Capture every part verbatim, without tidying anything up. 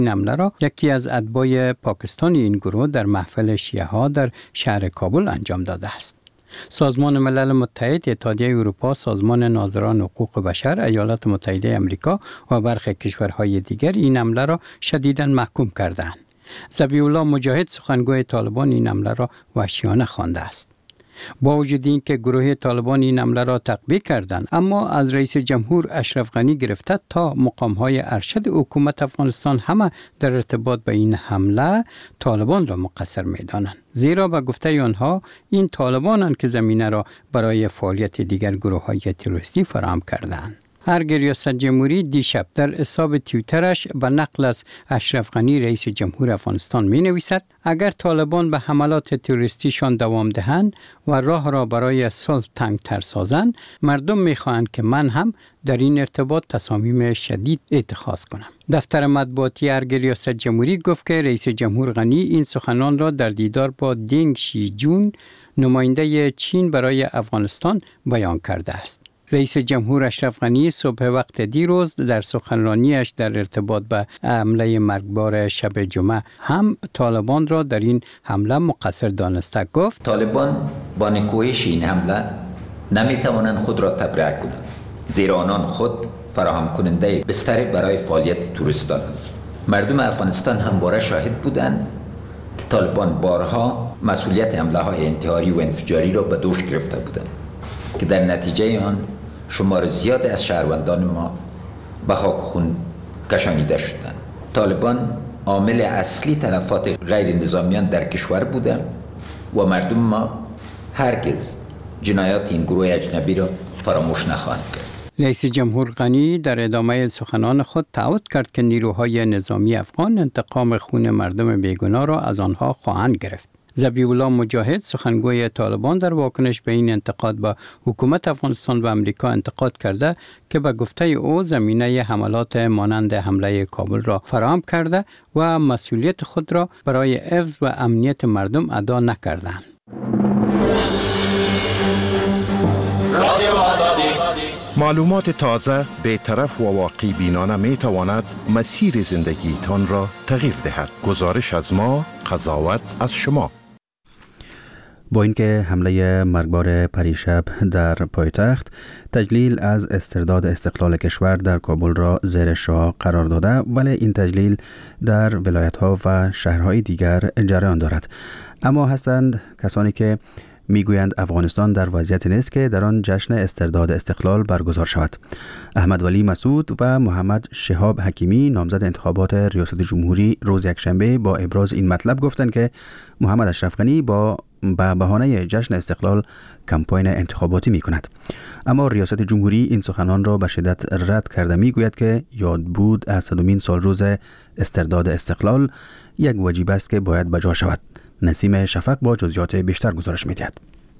این حمله را یکی از اتباع پاکستانی این گروه در محفل شیعه ها در شهر کابل انجام داده است. سازمان ملل متحد، اتحادیه اروپا، سازمان ناظران حقوق بشر، ایالات متحده آمریکا و برخی کشورهای دیگر این حمله را شدیداً محکوم کردند. ذبیح الله مجاهد، سخنگوی طالبان، این حمله را وحشیانه خوانده است. با وجود اینکه گروه طالبان این حمله را تقبیح کردند، اما از رئیس جمهور اشرف غنی گرفته تا مقام‌های ارشد حکومت افغانستان همه در ارتباط به این حمله طالبان را مقصر می‌دانند. زیرا به گفته آنها این طالبانند که زمینه را برای فعالیت دیگر گروه‌های تروریستی فراهم کردند. ارگ ریاست جمهوری دیشب در حساب توییترش به نقل از اشرف غنی رئیس جمهور افغانستان می نویسد: اگر طالبان به حملات تروریستیشان دوام دهند و راه را برای صلح تنگ‌تر سازند، مردم می خواهند که من هم در این ارتباط تصامیم شدید اتخاذ کنم. دفتر مطبوعاتی ارگ ریاست جمهوری گفت که رئیس جمهور غنی این سخنان را در دیدار با دنگ شیجون، نماینده چین برای افغانستان، بیان کرده است. رئیس جمهور اشرف غنی صبح وقت دیروز در سخنرانیش در ارتباط به حمله مرگبار شب جمعه هم طالبان را در این حمله مقصر دانسته گفت: طالبان با نکوهش این حمله نمیتوانند خود را تبرئه کنند، زیرا آنان خود فراهم کننده بستر برای فعالیت توریستانند. مردم افغانستان همواره شاهد بودند که طالبان بارها مسئولیت حمله های انتحاری و انفجاری را به دوش گرفته بودند که در نتیجه آن شمار زیاد از شهروندان ما به خاک خون کشانیده شدند. طالبان عامل اصلی تلفات غیر نظامیان در کشور بودند و مردم ما هرگز جنایات این گروه اجنبی را فراموش نخواهند کرد. رئیس جمهور غنی در ادامه سخنان خود تعهد کرد که نیروهای نظامی افغان انتقام خون مردم بیگناه را از آنها خواهند گرفت. ذبیح الله مجاهد، سخنگوی طالبان، در واکنش به این انتقاد به حکومت افغانستان و امریکا انتقاد کرده که به گفته او زمینه حملات مانند حمله کابل را فراهم کرده و مسئولیت خود را برای حفظ و امنیت مردم ادا نکردند. معلومات تازه، بی‌طرف و واقعی بینانه می تواند مسیر زندگی تان را تغییر دهد. گزارش از ما، قضاوت از شما. با اینکه حمله مرگبار پریشب در پایتخت تجلیل از استرداد استقلال کشور در کابل را زیر شاه قرار داده، ولی این تجلیل در ولایت‌ها و شهرهای دیگر جریان دارد. اما هستند کسانی که میگویند افغانستان در وضعیت نیست که در آن جشن استرداد استقلال برگزار شود. احمد ولی مسعود و محمد شهاب حکیمی، نامزد انتخابات ریاست جمهوری، روز یکشنبه با ابراز این مطلب گفتند که محمد اشرف غنی با به بهانه جشن استقلال کمپاین انتخاباتی می کند. اما ریاست جمهوری این سخنان را به شدت رد کرده، می گوید که یاد بود از صدمین سال روز استرداد استقلال یک واجب است که باید بجا شود. نسیم شفق با جزئیات بیشتر گزارش می‌دهد.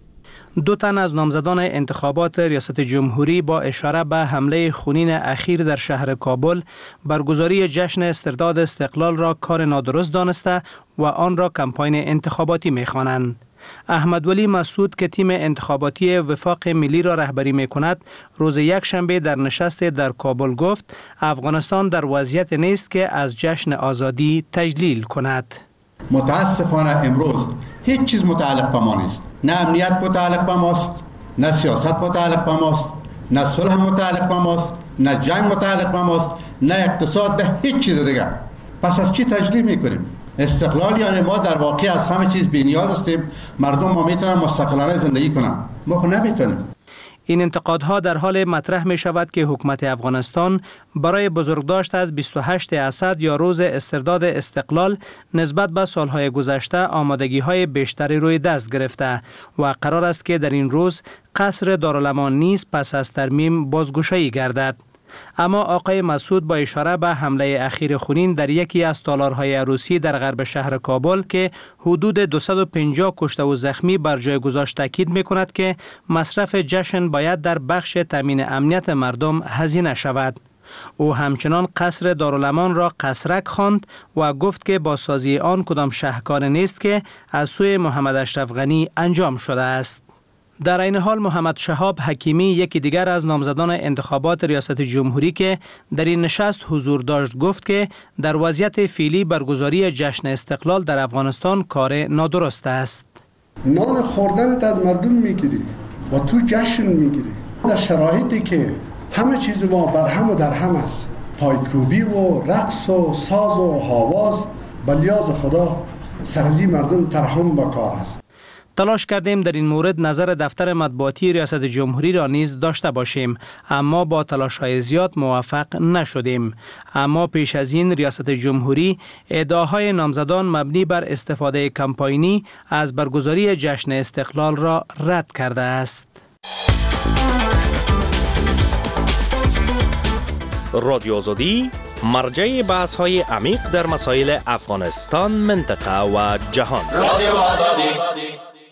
دو تن از نامزدان انتخابات ریاست جمهوری با اشاره به حمله خونین اخیر در شهر کابل برگزاری جشن استرداد استقلال را کار نادرست دانسته و آن را کمپاین انتخاباتی می‌خوانند. احمد ولی مسعود که تیم انتخاباتی وفاق ملی را رهبری می‌کند، روز یکشنبه در نشست در کابل گفت افغانستان در وضعیت نیست که از جشن آزادی تجلیل کند. متاسفانه امروز هیچ چیز متعلق به ما نیست. نه امنیت متعلق به ماست، نه سیاست متعلق به ماست، نه صلح متعلق به ماست، نه جنگ متعلق به ماست، نه اقتصاد، نه هیچ چیز دیگر. پس از چی تجلیل میکنیم؟ استقلال یعنی ما در واقع از همه چیز بی‌نیاز هستیم، مردم ما میتونن مستقلانه زندگی کنن، ما خود نمیتونیم. این انتقادها در حال مطرح می شود که حکومت افغانستان برای بزرگداشت از بیست و هشتم اسد یا روز استرداد استقلال نسبت به سالهای گذشته آمادگی‌های بیشتری روی دست گرفته و قرار است که در این روز قصر دارالامان نیز پس از ترمیم بازگشایی گردد. اما آقای مسعود با اشاره به حمله اخیر خونین در یکی از تالارهای عروسی در غرب شهر کابل که حدود دویست و پنجاه کشته و زخمی بر جای گذاشت تاکید می‌کند که مصرف جشن باید در بخش تامین امنیت مردم هزینه شود. او همچنان قصر دارالامان را قصرک خواند و گفت که بازسازی آن کدام شهکار نیست که از سوی محمد اشرف غنی انجام شده است. در این حال محمد شهاب حکیمی یکی دیگر از نامزدان انتخابات ریاست جمهوری که در این نشست حضور داشت گفت که در وضعیت فعلی برگزاری جشن استقلال در افغانستان کار نادرست است. نان خوردنت از مردم میگیری و تو جشن میگیری در شرایطی که همه چیز ما بر هم و در هم است، پایکوبی و رقص و ساز و هاواز، بلیاز خدا سرزی مردم ترحم با کار است. تلاش کردیم در این مورد نظر دفتر مطبوعاتی ریاست جمهوری را نیز داشته باشیم، اما با تلاش‌های زیاد موفق نشدیم. اما پیش از این ریاست جمهوری ادعاهای نامزدان مبنی بر استفاده کمپاینی از برگزاری جشن استقلال را رد کرده است. رادیو آزادی مرجع بحث‌های عمیق در مسائل افغانستان، منطقه و جهان. رادیو آزادی.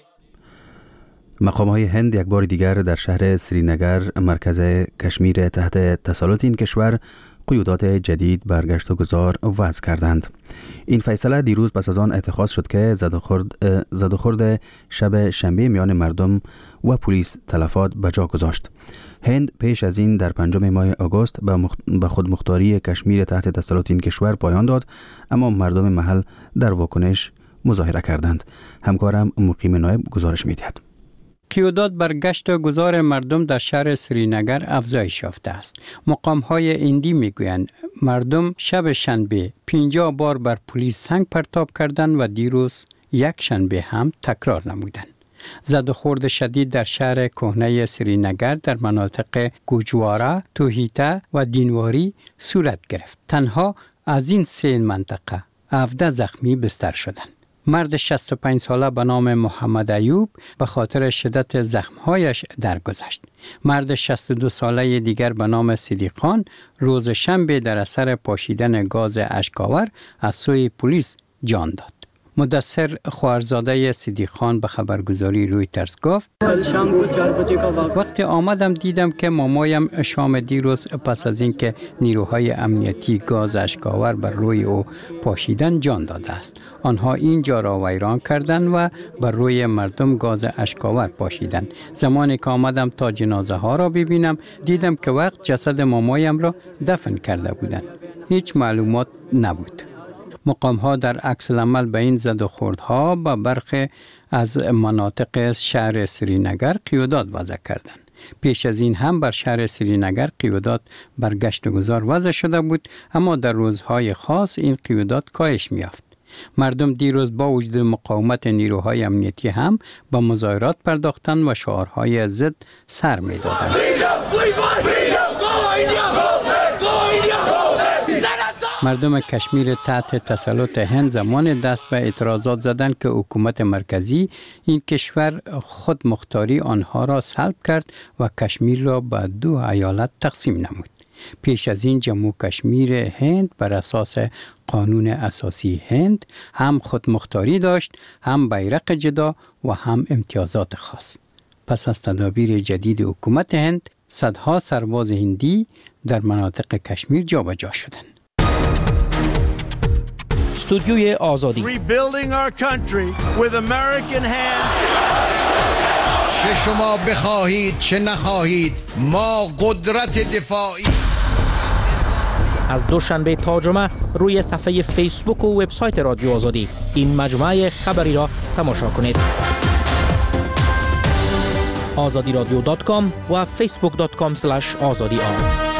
مقام‌های هند یک بار دیگر در شهر سرینگر مرکز کشمیر تحت تسلط این کشور قیودات جدید بر گشت و گذار وضع کردند. این فیصله دیروز پس از آن اتخاذ شد که زد و خورد شب شنبه میان مردم و پلیس تلفات به جا گذاشت. هند پیش از این در پنجم ماه آگوست به مخ... خودمختاری کشمیر تحت تسلط این کشور پایان داد، اما مردم محل در واکنش مظاهره کردند. همکارم مقیم نایب گزارش می‌دهد. قیودات بر گشت و گذار مردم در شهر سرینگر افزایش یافته است. مقام‌های هندی میگویند مردم شب شنبه پنجاه بار بر پلیس سنگ پرتاب کردند و دیروز یک شنبه هم تکرار نمودند. زد و خورد شدید در شهر کهنه سرینگر در مناطق گوجوارا، توهیتا و دینواری صورت گرفت. تنها از این سه منطقه هفده زخمی بستر شدند. مرد شصت و پنج ساله به نام محمد ایوب به خاطر شدت زخمهایش درگذشت. مرد شصت و دو ساله دیگر به نام صدیقان روز شنبه در اثر پاشیدن گاز اشک‌آور از سوی پلیس جان داد. مدثر خواهرزاده صدیقان به خبرگزاری رویترز گفت وقتی آمدم دیدم که مامایم شام دیروز پس از اینکه نیروهای امنیتی گاز اشک‌آور بر روی او پاشیدن جان داده است. آنها اینجا را ویران کردند و بر روی مردم گاز اشک‌آور پاشیدند. زمانی که آمدم تا جنازه ها را ببینم دیدم که وقت جسد مامایم را دفن کرده بودند. هیچ معلومات نبود. مقام ها در عکس العمل به این زد و خوردها به برخی از مناطق شهر سرینگر قیودات وضع کردند. پیش از این هم بر شهر سرینگر قیودات بر گشت و گذار وضع شده بود، اما در روزهای خاص این قیودات کاهش می‌یافت. مردم دیروز با وجود مقاومت نیروهای امنیتی هم به مظاهرات پرداختند و شعارهای ضد سر می‌دادند. مردم کشمیر تحت تسلط هند زمان دست به اعتراضات زدند که حکومت مرکزی این کشور خود مختاری آنها را سلب کرد و کشمیر را به دو ایالت تقسیم نمود. پیش از این جمهور کشمیر هند بر اساس قانون اساسی هند هم خود مختاری داشت، هم بیرق جدا و هم امتیازات خاص. پس از تدابیر جدید حکومت هند، صدها سرباز هندی در مناطق کشمیر جابجا شدند. استودیوی آزادی. Rebuilding our country with American hands. چه شما بخواهید چه نخواهید ما قدرت دفاعی. از دوشنبه تا جمعه روی صفحه فیسبوک و وبسایت رادیو آزادی این مجموعه خبری را تماشا کنید. آزادی رادیو دات کام و فیسبوک دات کام اسلش آزادی آر.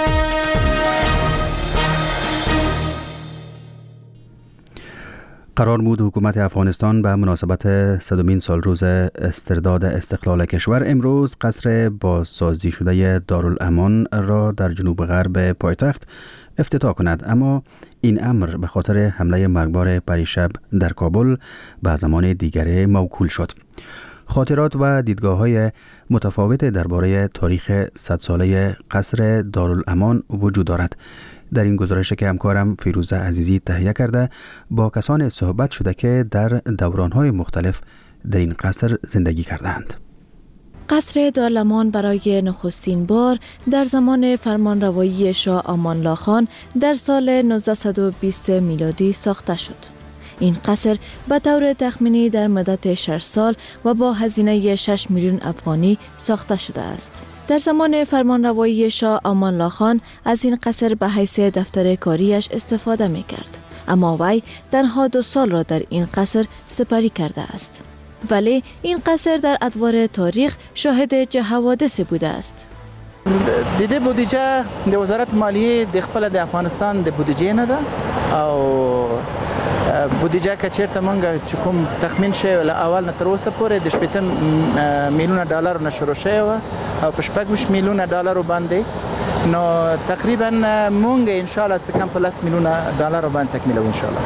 قرار بود حکومت افغانستان به مناسبت صدمین سال روز استرداد استقلال کشور امروز قصر بازسازی شده دارالامان را در جنوب غرب پایتخت افتتاح کند، اما این امر به خاطر حمله مرگبار پریشب در کابل به زمان دیگری موکول شد. خاطرات و دیدگاه‌های متفاوت درباره تاریخ صد ساله قصر دارالامان وجود دارد. در این گزارش که همکارم فیروزه عزیزی تهیه کرده با کسان صحبت شده که در دوران‌های مختلف در این قصر زندگی کردند. قصر دارالامان برای نخستین بار در زمان فرمانروایی شاه امان الله خان در سال نوزده و بیست میلادی ساخته شد. این قصر به طور تخمینی در مدت شش سال و با هزینه شش میلیون افغانی ساخته شده است. در زمان فرمانروایی شاه امان الله خان از این قصر به حیث دفتر کاریش استفاده می کرد. اما وی تنها دو سال را در این قصر سپری کرده است. ولی این قصر در ادوار تاریخ شاهد چه حوادث بوده است. دیده بودجه د وزارت مالیه د خپل د افغانستان د بودجه نه ده او بودجه که چیرته مونږ چې کوم تخمین شوی له اول نه تر اوسه پورې د شپږ میلیونه ډالر نه شروع شوی او په شپږ میلیونه ډالر باندې نو تقریبا مونږ ان شاء الله څه کم په لس میلیونه ډالر باندې تکمیلو ان شاء الله.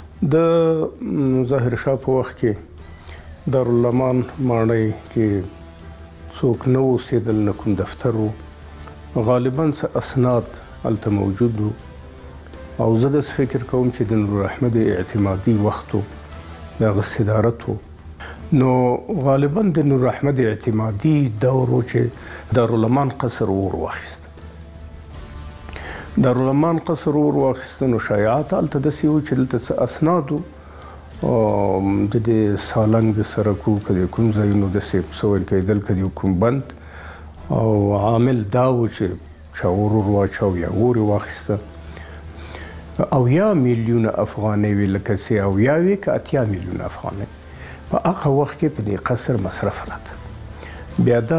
د ظاهر شاه په وخت کې دارالعلومان ماڼۍ کې څوک نه اوسېدل، نه کوم دفتر و، غالبا څه اسناد هلته موجود و او زه داسې فکر کوم چې د نور احمد اعتمادي وخت و د هغه صدارت و نو غالبا د نور احمد اعتمادي دور و چې دارالعلومان قصر ور واخیست. دارالعلومان قصر ور واخیست نو شایعات هلته داسې و چې دلته څه اسناد و د دې سالنګ د سرکو که د کوم ځایونو داسې څه ویل کېدل که د کوم بند او عامل دا و چې چا اور ور واچاو یا اور یې واخیسته اویا میلیونه افغانۍ وي لکه چې اویا وي که اتیا میلیونه افغانۍ په هغه وخت کې په دې قصر مصرف راته. بیا دا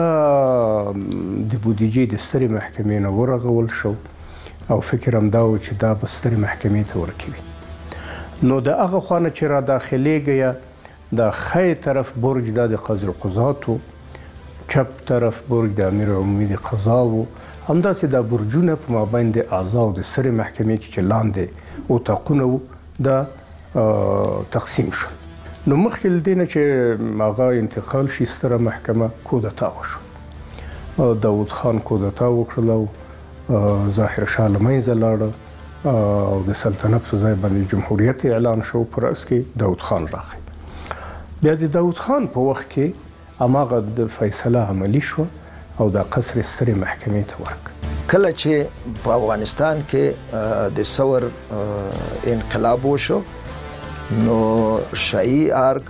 د بودیجې د سترې محکمې نه ورغول شو او فکر هم دا و چې دا به سترې محکمې ته ورکوي. نو د هغه خوا نه چې را داخلېږئ د ښی طرف برج دا د قاضي القضات و، چپ طرف برج د امیر عمومي د قضا و، همداسې دا برجونه په مابین د اعضاو د سترې محکمې کې چې لاندې اتاقونه وو دا تقسیم شول. نو مخکې له دې نه چې هغه انتقال شي ستره محکمه کودتا وشو، داود خان کودتا وکړله او ظاهر شاه له منځه لاړه او د سلطنت په ځای باندې جمهوریت اعلان شو. په رأس کې داود خان راغی. بیا د داود خان په وخت کې هماغه د فیصله عملي شوه او دا قصر سترې محکمې ته ورک. کله چې په افغانستان کې د ثور انقلاب وشو نو شاهي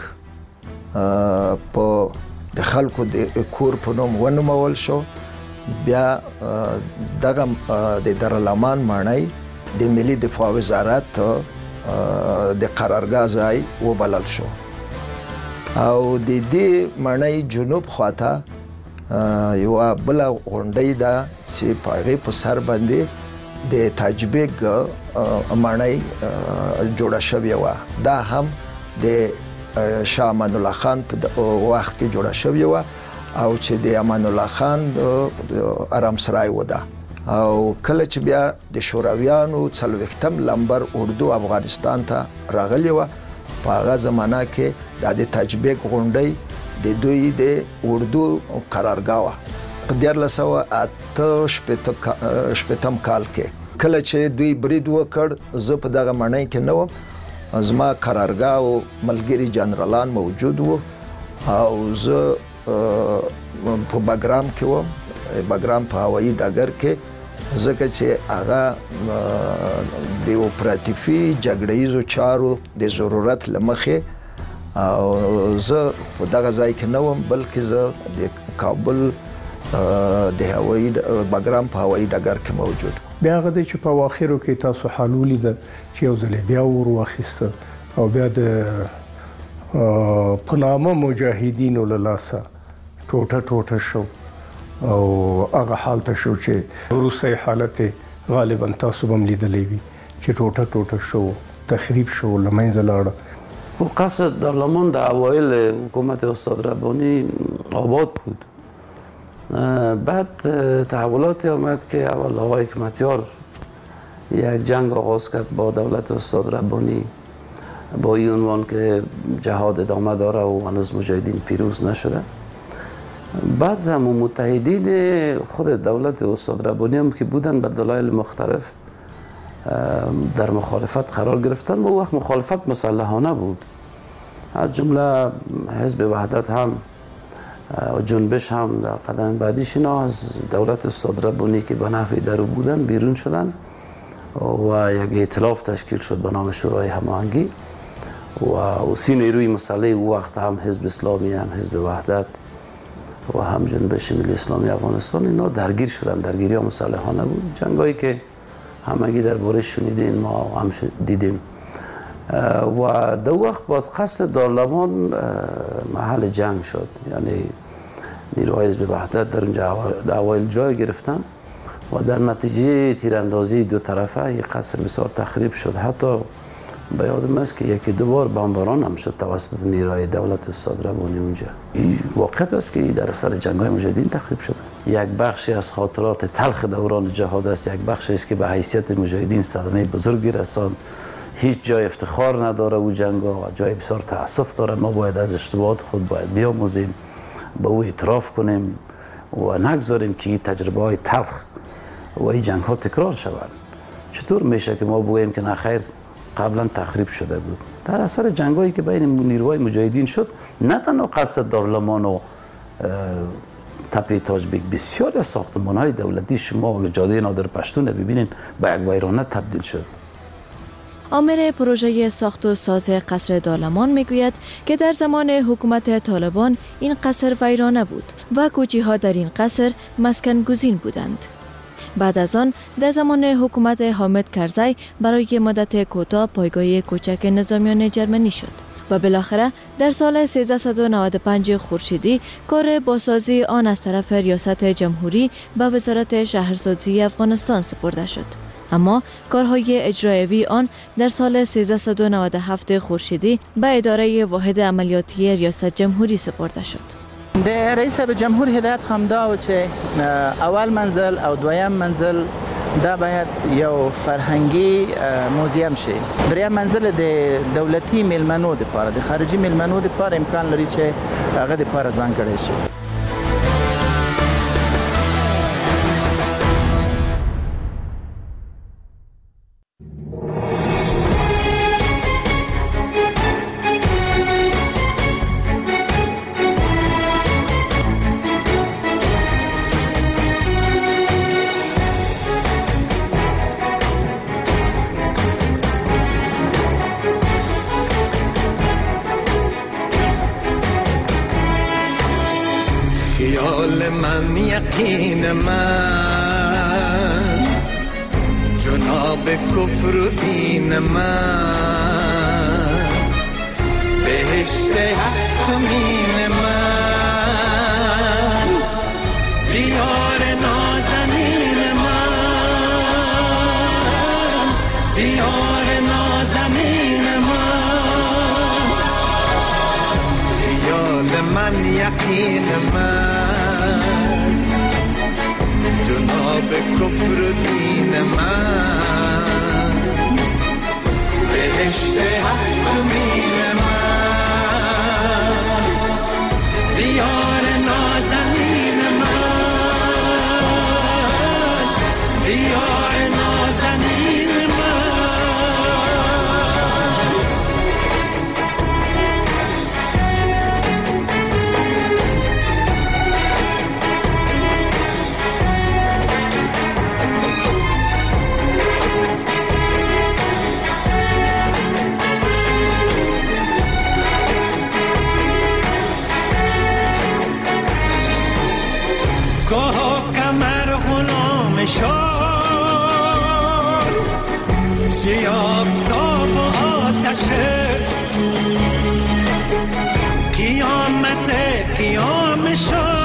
ارګ په د خلکو د کور په نوم ونومول شو. بیا دغه د دارالعلومان ماڼۍ د ملي دفاع وزارت د قرارګاه ځای وبلل شو او د دې ماڼۍ جنوب خواته یوه بله غونډۍ ده چې په هغې په سر باندې د تاجبیک ماڼۍ جوړه شوې وه. دا هم د شاه امان الله خان په وخت کې جوړه شوې وه او چې د امان الله خان ارامسرای و ده. او کله چې بیا د شورویانو څلوېښتم لمبر اردو افغانستان ته راغلې وه په هغه زمانه کې دا د تاجبیک غونډۍ د دوی د اردو قرارګاه وه. په دیارلس سوه اته شپېتم کال کې کله چې دوی برید وکړ زه په دغه ماڼۍ کې نه وم، زما قرارګاه او ملګري جنرالان موجود وو او زه په بګرام کې وم، بګرام په هوایي ډګر کې، ځکه چې هغه د اپراتیفي جګړه ییزو چارو د ضرورت له مخې او زه په دغه ځای کې نه وم بلکې زه د کابل د هوایي بګرام په هوایي ډګر کې موجود. بیا هغه دی چې په اواخرو کې تاسو حال ولیده چې یو ځل بیا ور واخیسته او بیا د په نامه مجاهدینو له لاسه ټوټه ټوټه شو او هغه حال ته شو چې وروستی حالت غالبا تاسو به هم لیدلی وي چې ټوټه ټوټه شو، تخریب شو، له منځه لاړه. قصر دارالعلومان در اوایل حکومت استاد ربانی آباد بود. بعد تحولاتی آمد که اول آقای حکمتیار یک جنگ آغاز کرد با دولت استاد ربانی با این عنوان که جهاد ادامه داره و هنوز مجاهدین پیروز نشده. بعد هم متحدین خود دولت استاد ربانی هم که بودن به دلایل مختلف در مخالفت قرار گرفتن. با وقت مخالفت مسلحانه بود، از جمله حزب وحدت هم و جنبش هم در قدم بعدیش اینا از دولت استاد ربانی که به نفع درو بودن بیرون شدن و یک ائتلاف تشکیل شد به نام شورای هماهنگی و سی نیروی مسلح او وقت هم حزب اسلامی، هم حزب وحدت و هم جنبش ملی اسلامی افغانستان اینا درگیر شدن. درگیری ها مسلحانه بود، جنگایی که همگی درباره شنیدین، ما هم دیدیم. و دو وقت باز قصد دارالمان محل جنگ شد، یعنی نیروهای حزب وحدت در اونجا اوایل جای گرفتن و در نتیجه تیراندازی دو طرفه یک قصر بسیار تخریب شد. حتی به یادم است که یکی دو بار بمباران هم شد توسط نیروهای دولت استاد ربانی اونجا. این واقعیت است که در اثر جنگ‌های مجاهدین تخریب شده. یک بخشی از خاطرات تلخ دوران جهاد است، یک بخشی است که به حیثیت مجاهدین صدمه بزرگی رساند. هیچ جای افتخار نداره او جنگ‌ها و جای بسیار تأسف داره. ما باید از اشتباهات خود باید بیاموزیم، به او اعتراف کنیم و نگذاریم که تجربه های تلخ و این جنگ ها تکرار شوند. چطور میشه که ما بگوییم که نخیر قبلا تخریب شده بود؟ در اثر جنگایی که بین نیروهای مجاهدین شد، نه تنها قصد دارالمان و تپه تاج بیگ، بسیاری از ساختمان های دولتی شما جاده نادر پشتون ببینین به یک ویرانه تبدیل شد. آمر پروژه ساخت و ساز قصر دارالمان میگوید که در زمان حکومت طالبان این قصر ویرانه بود و کوچی ها در این قصر مسکن گزین بودند. بعد از آن در زمان حکومت حامد کرزی برای مدت کوتاه پایگاه کوچک نظامیان جرمنی شد و بالاخره در سال سیزده و نود و پنج خورشیدی کار بازسازی آن از طرف ریاست جمهوری به وزارت شهرسازی افغانستان سپرده شد. اما کارهای اجرایی آن در سال سیزده و نود و هفت خورشیدی به اداره واحد عملیاتی ریاست جمهوری سپرده شد. د رئیس به جمهور هدایت خام دا و چې اول منزل او دویم منزل دا باید یو فرهنګي موزیم شي. دریم منزل د دولتي میلمنو لپاره، د خارجي میلمنو لپاره امکان لري چې هغه لپاره ځانګړی شي. من یقین من جناب کفر و دین من بهشت هفتمین من دیار نازنین من دیار نازنین من خیال من یقین من جناب کفر و دین من بهشت هفتمین من دیار نازنین من دیار نازنین چی آفتاب و آتشه قیامت قیام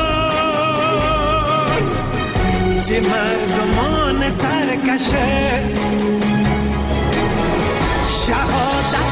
شد چی مردمان سرکشه شهادت